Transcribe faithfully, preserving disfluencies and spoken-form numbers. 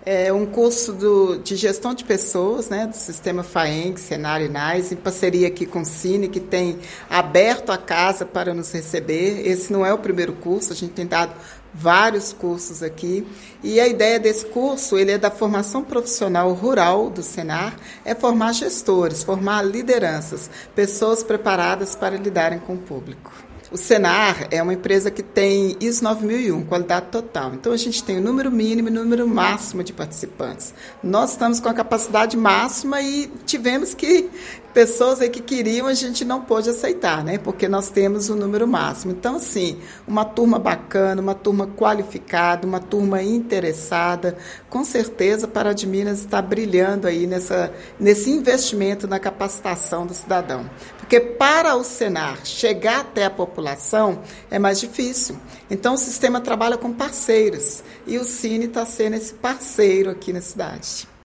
É um curso do, de gestão de pessoas, né, do sistema FAENG, Senar e NAS, em parceria aqui com o Cine, que tem aberto a casa para nos receber. Esse não é o primeiro curso, a gente tem dado vários cursos aqui. E a ideia desse curso, ele é da formação profissional rural do Senar, é formar gestores, formar lideranças, pessoas preparadas para lidarem com o público. O Senar é uma empresa que tem I S O nove mil e um, qualidade total. Então, a gente tem o número mínimo e o número máximo de participantes. Nós estamos com a capacidade máxima e tivemos que, pessoas aí que queriam, a gente não pôde aceitar, né? Porque nós temos o número máximo. Então, assim, uma turma bacana, uma turma qualificada, uma turma interessada, com certeza para a Minas está brilhando aí nessa, nesse investimento na capacitação do cidadão. Porque para o Senar chegar até a população é mais difícil. Então, o sistema trabalha com parceiros e o Cine está sendo esse parceiro aqui na cidade.